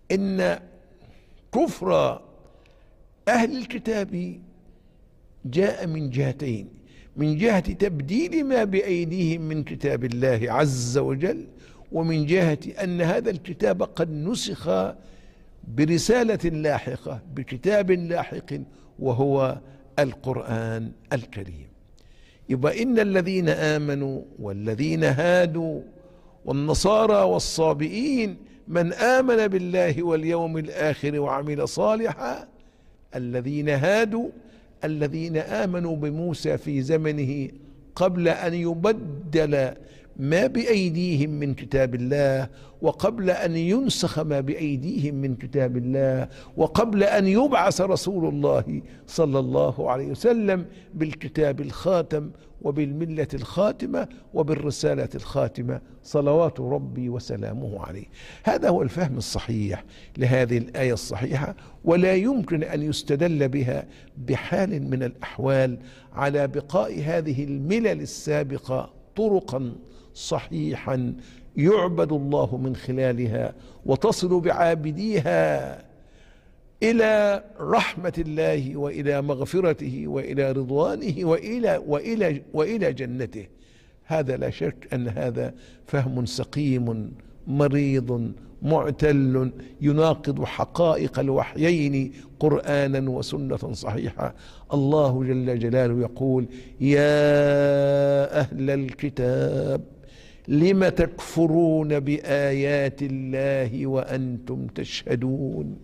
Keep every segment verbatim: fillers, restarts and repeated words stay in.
إن كفر أهل الكتاب جاء من جهتين: من جهة تبديل ما بأيديهم من كتاب الله عز وجل، ومن جهة أن هذا الكتاب قد نسخ برسالة لاحقة، بكتاب لاحق، وهو القرآن الكريم. يبقى إن الذين آمنوا والذين هادوا والنصارى والصابئين من آمن بالله واليوم الآخر وعمل صالحا. الذين هادوا الذين آمنوا بموسى في زمنه قبل أن يبدل ما بأيديهم من كتاب الله، وقبل أن ينسخ ما بأيديهم من كتاب الله، وقبل أن يبعث رسول الله صلى الله عليه وسلم بالكتاب الخاتم وبالملة الخاتمة وبالرسالة الخاتمة صلوات ربي وسلامه عليه. هذا هو الفهم الصحيح لهذه الآية الصحيحة، ولا يمكن أن يستدل بها بحال من الأحوال على بقاء هذه الملل السابقة طرقا صحيحا يعبد الله من خلالها وتصل بعابديها إلى رحمة الله وإلى مغفرته وإلى رضوانه وإلى وإلى وإلى جنته. هذا لا شك أن هذا فهم سقيم مريض معتل يناقض حقائق الوحيين قرآنا وسنة صحيحة. الله جل جلاله يقول: يا أهل الكتاب لم تكفرون بآيات الله وأنتم تشهدون.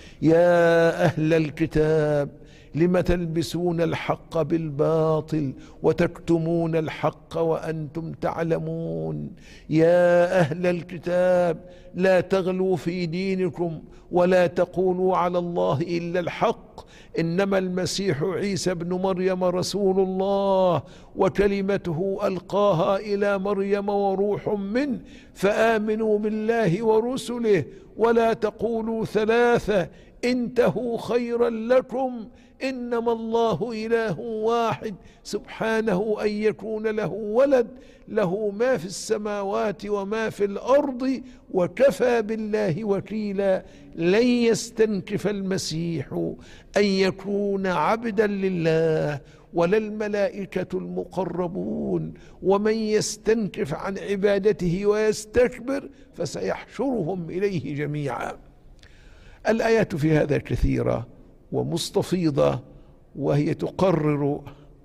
يا أهل الكتاب لم تلبسون الحق بالباطل وتكتمون الحق وأنتم تعلمون. يا أهل الكتاب لا تغلوا في دينكم ولا تقولوا على الله إلا الحق، إنما المسيح عيسى ابن مريم رسول الله وكلمته ألقاها إلى مريم وروح منه، فآمنوا بالله ورسله ولا تقولوا ثلاثة انتهوا خيرا لكم، إنما الله إله واحد سبحانه أن يكون له ولد، له ما في السماوات وما في الأرض وكفى بالله وكيلا. لن يستنكف المسيح أن يكون عبدا لله ولا الملائكة المقربون، ومن يستنكف عن عبادته ويستكبر فسيحشرهم إليه جميعا. الآيات في هذا كثيرة ومستفيضة، وهي تقرر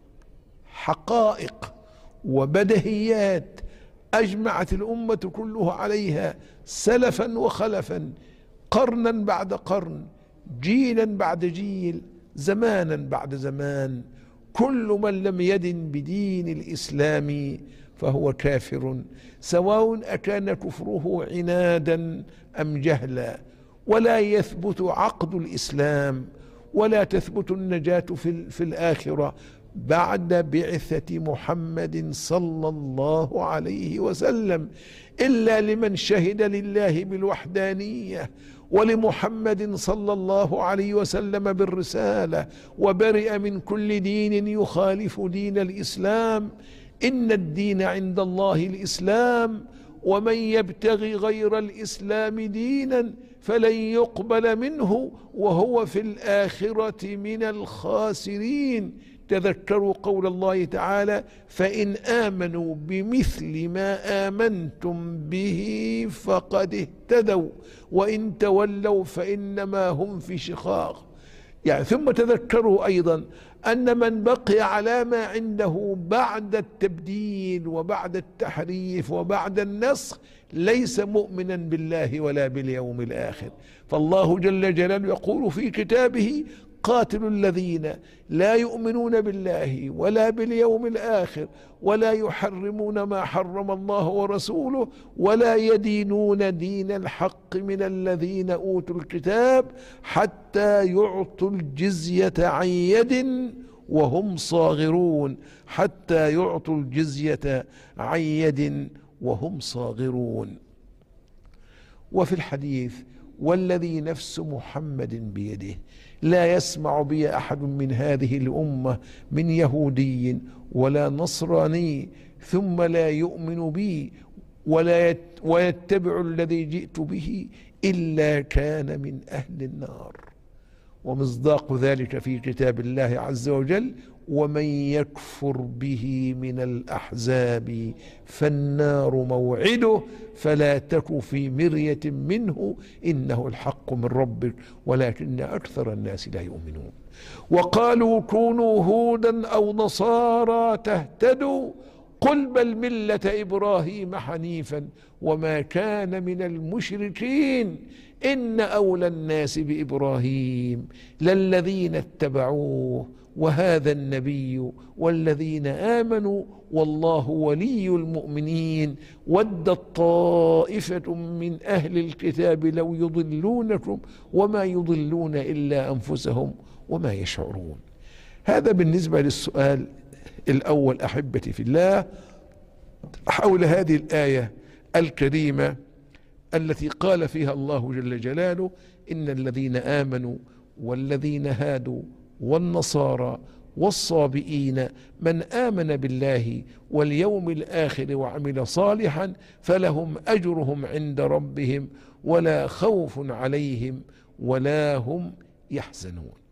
حقائق وبدهيات أجمعت الأمة كلها عليها سلفا وخلفا، قرنا بعد قرن، جيلا بعد جيل، زمانا بعد زمان. كل من لم يدن بدين الإسلام فهو كافر، سواء أكان كفره عنادا أم جهلا. ولا يثبت عقد الإسلام ولا تثبت النجاة في, في الآخرة بعد بعثة محمد صلى الله عليه وسلم إلا لمن شهد لله بالوحدانية ولمحمد صلى الله عليه وسلم بالرسالة، وبرئ من كل دين يخالف دين الإسلام. إن الدين عند الله الإسلام، ومن يبتغي غير الإسلام دينا فلن يقبل منه وهو في الآخرة من الخاسرين. تذكروا قول الله تعالى: فإن آمنوا بمثل ما آمنتم به فقد اهتدوا وإن تولوا فإنما هم في شقاق. يعني ثم تذكروا أيضا أن من بقي على ما عنده بعد التبديل وبعد التحريف وبعد النسخ ليس مؤمنا بالله ولا باليوم الآخر. فالله جل جلاله يقول في كتابه: قاتلوا الذين لا يؤمنون بالله ولا باليوم الآخر ولا يحرمون ما حرم الله ورسوله ولا يدينون دين الحق من الذين أوتوا الكتاب حتى يعطوا الجزية عن يد وهم صاغرون. حتى يعطوا الجزية عن يد وهم صاغرون. وفي الحديث: والذي نفس محمد بيده لا يسمع بي أحد من هذه الأمة من يهودي ولا نصراني ثم لا يؤمن بي ولا ويتبع الذي جئت به إلا كان من أهل النار. ومصداق ذلك في كتاب الله عز وجل: ومن يكفر به من الأحزاب فالنار موعده فلا تك في مرية منه إنه الحق من ربك ولكن أكثر الناس لا يؤمنون. وقالوا كونوا هودا أو نصارى تهتدوا قل بل ملة إبراهيم حنيفا وما كان من المشركين إن أولى الناس بإبراهيم للذين اتبعوه وهذا النبي والذين آمنوا والله ولي المؤمنين ودت طائفة من أهل الكتاب لو يضلونكم وما يضلون إلا أنفسهم وما يشعرون. هذا بالنسبة للسؤال الأول أحبتي في الله حول هذه الآية الكريمة التي قال فيها الله جل جلاله: إن الذين آمنوا والذين هادوا والنصارى والصابئين من آمن بالله واليوم الآخر وعمل صالحا فلهم أجرهم عند ربهم ولا خوف عليهم ولا هم يحزنون.